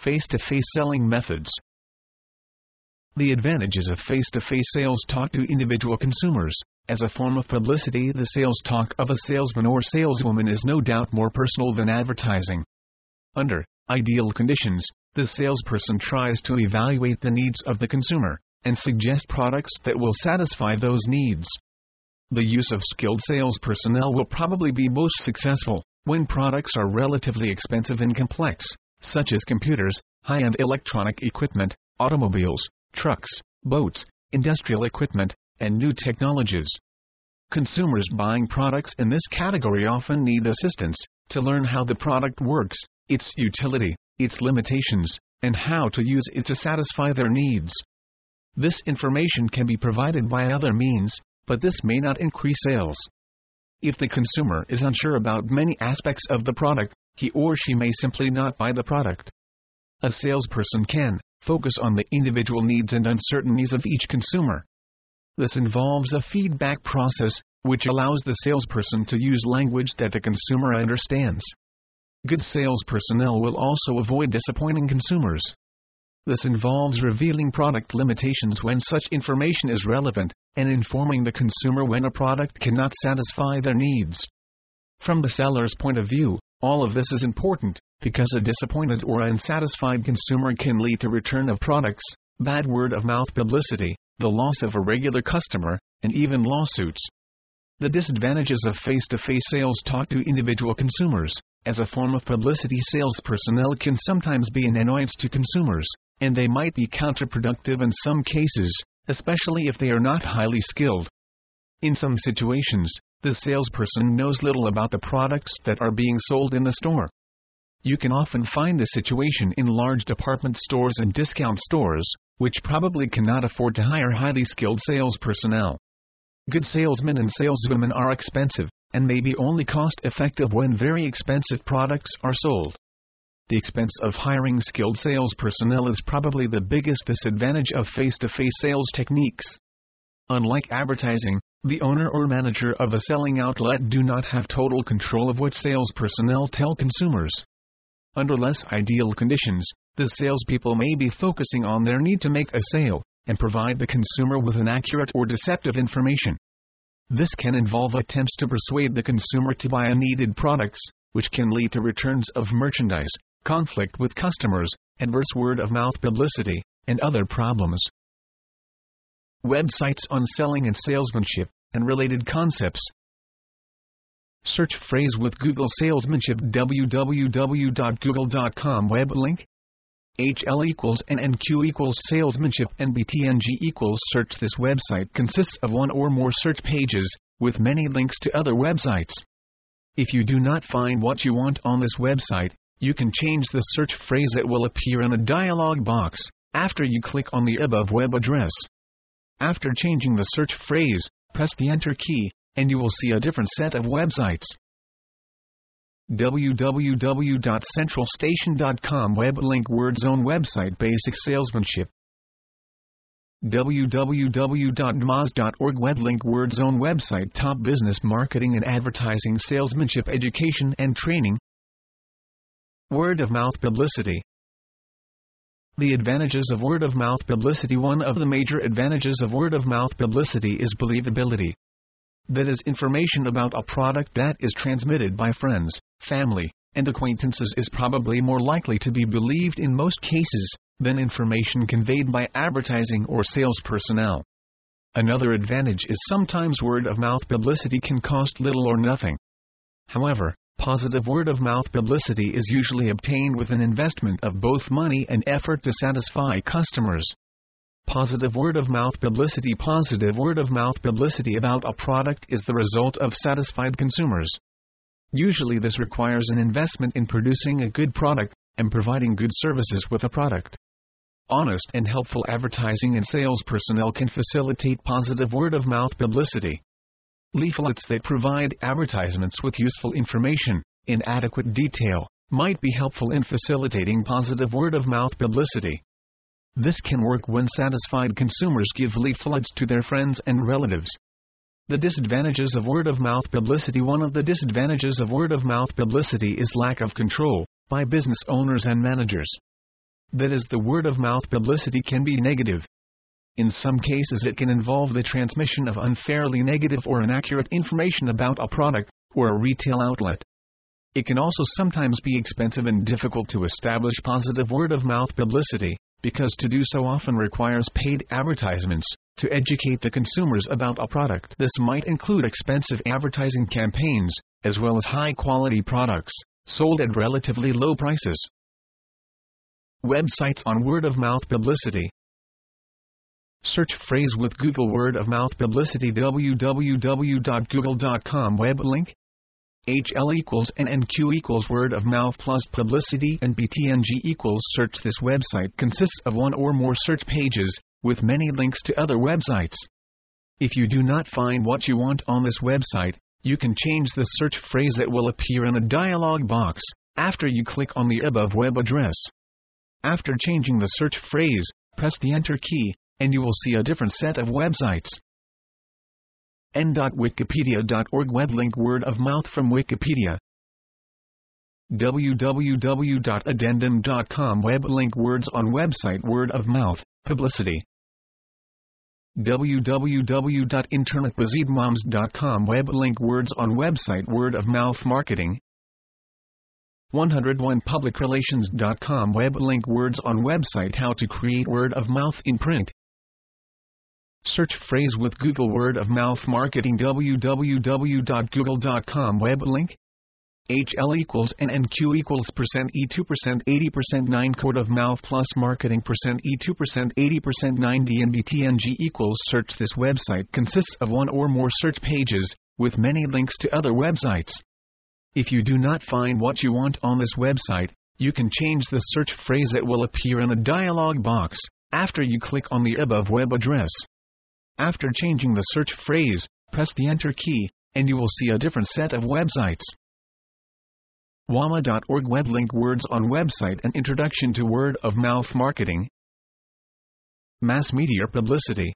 face-to-face selling methods. The advantages of face-to-face sales talk to individual consumers. As a form of publicity, the sales talk of a salesman or saleswoman is no doubt more personal than advertising. Under ideal conditions, the salesperson tries to evaluate the needs of the consumer and suggest products that will satisfy those needs. The use of skilled sales personnel will probably be most successful when products are relatively expensive and complex, such as computers, high-end electronic equipment, automobiles, trucks, boats, industrial equipment, and new technologies. Consumers buying products in this category often need assistance to learn how the product works, its utility, its limitations, and how to use it to satisfy their needs. This information can be provided by other means, but this may not increase sales. If the consumer is unsure about many aspects of the product, he or she may simply not buy the product. A salesperson can focus on the individual needs and uncertainties of each consumer. This involves a feedback process, which allows the salesperson to use language that the consumer understands. Good sales personnel will also avoid disappointing consumers. This involves revealing product limitations when such information is relevant, and informing the consumer when a product cannot satisfy their needs. From the seller's point of view, all of this is important, because a disappointed or unsatisfied consumer can lead to return of products, bad word-of-mouth publicity, the loss of a regular customer, and even lawsuits. The disadvantages of face-to-face sales talk to individual consumers. As a form of publicity, sales personnel can sometimes be an annoyance to consumers, and they might be counterproductive in some cases, especially if they are not highly skilled. In some situations, the salesperson knows little about the products that are being sold in the store. You can often find this situation in large department stores and discount stores, which probably cannot afford to hire highly skilled sales personnel. Good salesmen and saleswomen are expensive, and may be only cost-effective when very expensive products are sold. The expense of hiring skilled sales personnel is probably the biggest disadvantage of face-to-face sales techniques. Unlike advertising, the owner or manager of a selling outlet do not have total control of what sales personnel tell consumers. Under less ideal conditions, the salespeople may be focusing on their need to make a sale, and provide the consumer with inaccurate or deceptive information. This can involve attempts to persuade the consumer to buy unneeded products, which can lead to returns of merchandise, conflict with customers, adverse word-of-mouth publicity, and other problems. Websites on selling and salesmanship, and related concepts. Search phrase with Google salesmanship. www.google.com web link. HL equals NNQ equals salesmanship NBTNG equals search. This website consists of one or more search pages, with many links to other websites. If you do not find what you want on this website, you can change the search phrase that will appear in a dialog box after you click on the above web address. After changing the search phrase, press the Enter key, and you will see a different set of websites. www.centralstation.com web link Word Zone website basic salesmanship. www.dmoz.org web link Word Zone website top business marketing and advertising salesmanship education and training. Word-of-mouth publicity. The advantages of word-of-mouth publicity. One of the major advantages of word-of-mouth publicity is believability. That is, information about a product that is transmitted by friends, family, and acquaintances is probably more likely to be believed in most cases than information conveyed by advertising or sales personnel. Another advantage is sometimes word-of-mouth publicity can cost little or nothing. However, positive word-of-mouth publicity is usually obtained with an investment of both money and effort to satisfy customers. Positive word-of-mouth publicity. Positive word-of-mouth publicity about a product is the result of satisfied consumers. Usually this requires an investment in producing a good product and providing good services with a product. Honest and helpful advertising and sales personnel can facilitate positive word-of-mouth publicity. Leaflets that provide advertisements with useful information, in adequate detail, might be helpful in facilitating positive word-of-mouth publicity. This can work when satisfied consumers give leaflets to their friends and relatives. The disadvantages of word-of-mouth publicity. One of the disadvantages of word-of-mouth publicity is lack of control by business owners and managers. That is, the word-of-mouth publicity can be negative. In some cases it can involve the transmission of unfairly negative or inaccurate information about a product or a retail outlet. It can also sometimes be expensive and difficult to establish positive word-of-mouth publicity, because to do so often requires paid advertisements to educate the consumers about a product. This might include expensive advertising campaigns, as well as high-quality products, sold at relatively low prices. Websites on word-of-mouth publicity. Search phrase with Google word-of-mouth publicity. www.google.com web link. HL equals NNQ equals word-of-mouth plus publicity and BTNG equals search. This website consists of one or more search pages, with many links to other websites. If you do not find what you want on this website, you can change the search phrase that will appear in a dialog box after you click on the above web address. After changing the search phrase, press the Enter key, and you will see a different set of websites. n.wikipedia.org web link word-of-mouth from Wikipedia. www.addendum.com web link words on website word-of-mouth publicity. www.internetbazidmoms.com web link words on website word-of-mouth marketing. 101publicrelations.com web link words on website how to create word-of-mouth in print. Search phrase with Google word-of-mouth marketing. www.google.com web link. HL equals NNQ equals %E2% 80% 9 code of mouth plus marketing %E2% 80% 9 DNBTNG equals search. This website consists of one or more search pages, with many links to other websites. If you do not find what you want on this website, you can change the search phrase that will appear in a dialog box after you click on the above web address. After changing the search phrase, press the Enter key, and you will see a different set of websites. wama.org web link words on website and introduction to word-of-mouth marketing. Mass media publicity.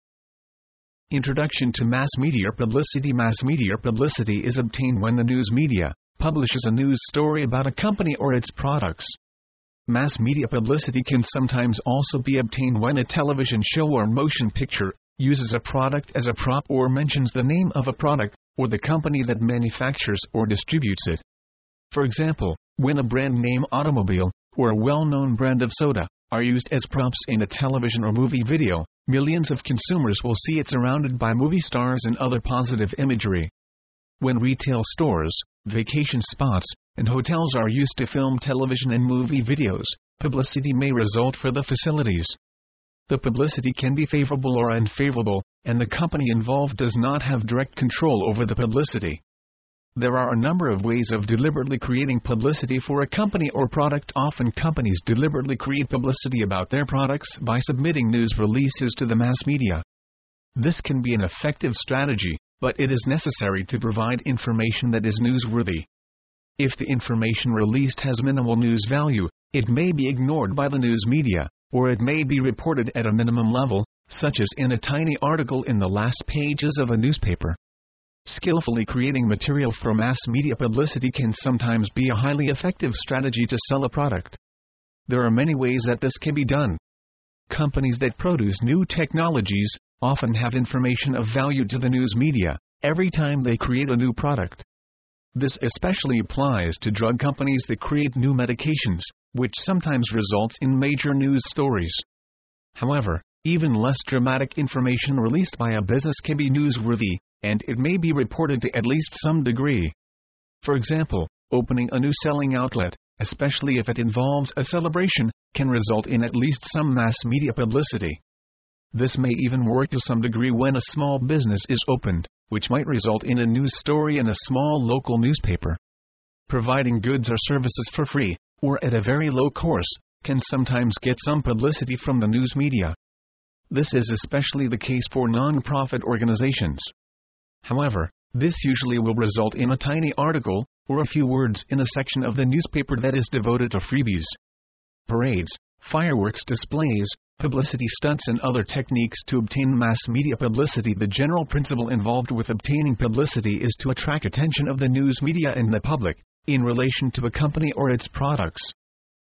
Introduction to mass media publicity. Mass media publicity is obtained when the news media publishes a news story about a company or its products. Mass media publicity can sometimes also be obtained when a television show or motion picture uses a product as a prop or mentions the name of a product, or the company that manufactures or distributes it. For example, when a brand name automobile, or a well-known brand of soda, are used as props in a television or movie video, millions of consumers will see it surrounded by movie stars and other positive imagery. When retail stores, vacation spots, and hotels are used to film television and movie videos, publicity may result for the facilities. The publicity can be favorable or unfavorable, and the company involved does not have direct control over the publicity. There are a number of ways of deliberately creating publicity for a company or product. Often companies deliberately create publicity about their products by submitting news releases to the mass media. This can be an effective strategy, but it is necessary to provide information that is newsworthy. If the information released has minimal news value, it may be ignored by the news media, or it may be reported at a minimum level, such as in a tiny article in the last pages of a newspaper. Skillfully creating material for mass media publicity can sometimes be a highly effective strategy to sell a product. There are many ways that this can be done. Companies that produce new technologies often have information of value to the news media every time they create a new product. This especially applies to drug companies that create new medications, which sometimes results in major news stories. However, even less dramatic information released by a business can be newsworthy, and it may be reported to at least some degree. For example, opening a new selling outlet, especially if it involves a celebration, can result in at least some mass media publicity. This may even work to some degree when a small business is opened, which might result in a news story in a small local newspaper. Providing goods or services for free, or at a very low cost, can sometimes get some publicity from the news media. This is especially the case for non-profit organizations. However, this usually will result in a tiny article, or a few words in a section of the newspaper that is devoted to freebies. Parades, fireworks displays, publicity stunts and other techniques to obtain mass media publicity. The general principle involved with obtaining publicity is to attract attention of the news media and the public, in relation to a company or its products.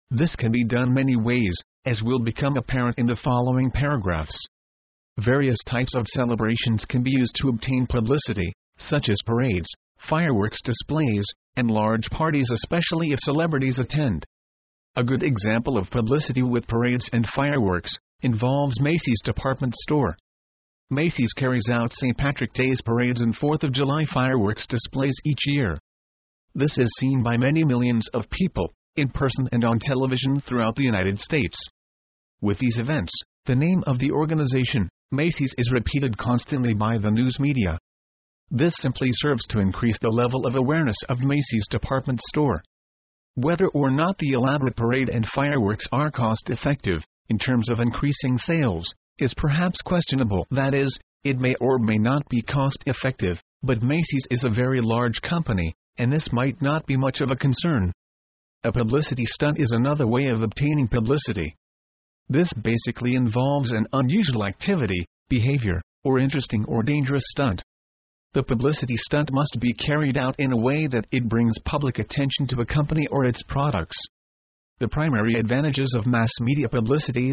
This can be done many ways, as will become apparent in the following paragraphs. Various types of celebrations can be used to obtain publicity, such as parades, fireworks displays, and large parties, especially if celebrities attend. A good example of publicity with parades and fireworks involves Macy's department store. Macy's carries out St. Patrick's Day's parades and 4th of July fireworks displays each year. This is seen by many millions of people, in person and on television throughout the United States. With these events, the name of the organization, Macy's, is repeated constantly by the news media. This simply serves to increase the level of awareness of Macy's department store. Whether or not the elaborate parade and fireworks are cost-effective, in terms of increasing sales, is perhaps questionable. That is, it may or may not be cost-effective, but Macy's is a very large company, and this might not be much of a concern. A publicity stunt is another way of obtaining publicity. This basically involves an unusual activity, behavior, or interesting or dangerous stunt. The publicity stunt must be carried out in a way that it brings public attention to a company or its products. The primary advantages of mass media publicity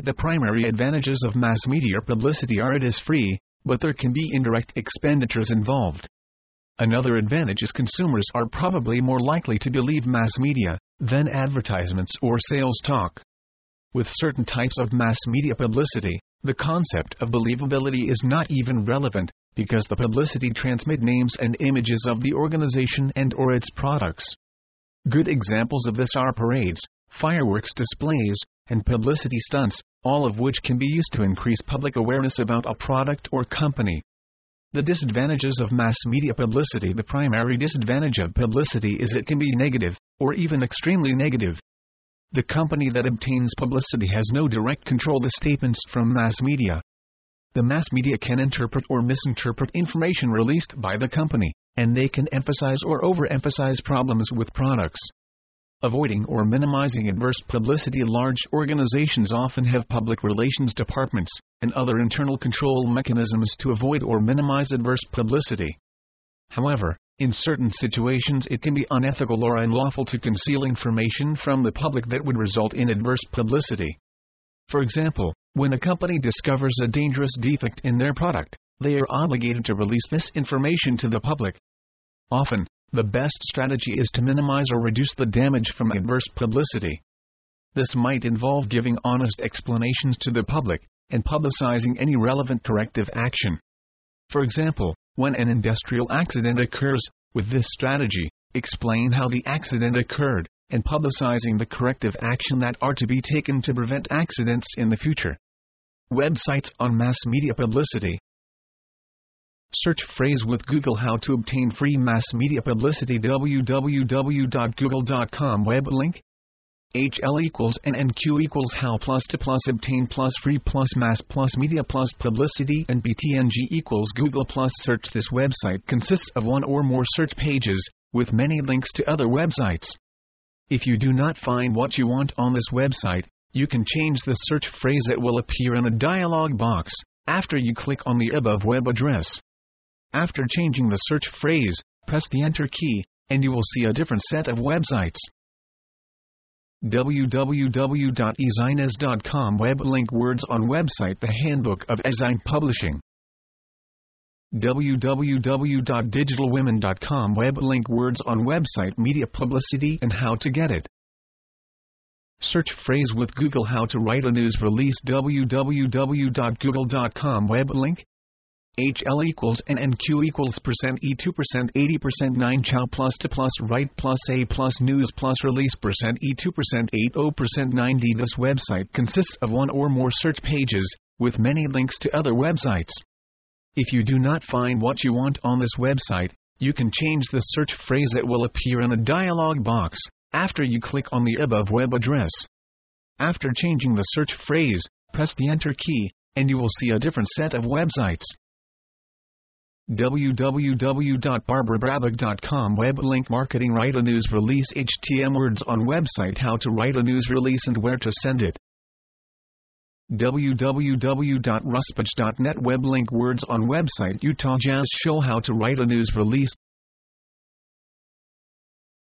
are it is free, but there can be indirect expenditures involved. Another advantage is consumers are probably more likely to believe mass media than advertisements or sales talk. With certain types of mass media publicity, the concept of believability is not even relevant, because the publicity transmits names and images of the organization and or its products. Good examples of this are parades, fireworks displays, and publicity stunts, all of which can be used to increase public awareness about a product or company. The disadvantages of mass media publicity. The primary disadvantage of publicity is it can be negative, or even extremely negative. The company that obtains publicity has no direct control of the statements from mass media. The mass media can interpret or misinterpret information released by the company, and they can emphasize or overemphasize problems with products. Avoiding or minimizing adverse publicity. Large organizations often have public relations departments and other internal control mechanisms to avoid or minimize adverse publicity. However, in certain situations it can be unethical or unlawful to conceal information from the public that would result in adverse publicity. For example, when a company discovers a dangerous defect in their product, they are obligated to release this information to the public. Often, the best strategy is to minimize or reduce the damage from adverse publicity. This might involve giving honest explanations to the public, and publicizing any relevant corrective action. For example, when an industrial accident occurs, with this strategy, explain how the accident occurred, and publicizing the corrective action that are to be taken to prevent accidents in the future. Websites on mass media publicity. Search phrase with Google. How to obtain free mass media publicity. www.google.com web link. HL equals NNQ equals how plus to plus obtain plus free plus mass plus media plus publicity and BTNG equals Google plus search. This website consists of one or more search pages, with many links to other websites. If you do not find what you want on this website, you can change the search phrase that will appear in a dialog box, after you click on the above web address. After changing the search phrase, press the Enter key, and you will see a different set of websites. www.ezines.com web link words on website. The Handbook of Ezine Publishing. www.digitalwomen.com web link words on website. Media publicity and how to get it. Search phrase with Google. How to write a news release. www.google.com web link. HL equals NNQ equals %E2% 80% 9 chow plus to plus write plus A plus news plus release %E2% 80% 9D. This website consists of one or more search pages, with many links to other websites. If you do not find what you want on this website, you can change the search phrase that will appear in a dialog box, after you click on the above web address. After changing the search phrase, press the Enter key, and you will see a different set of websites. www.barbarabrabag.com web link marketing. Write a news release. HTML words on website. How to write a news release and where to send it. www.ruspage.net web link words on website. Utah Jazz Show. How to write a news release.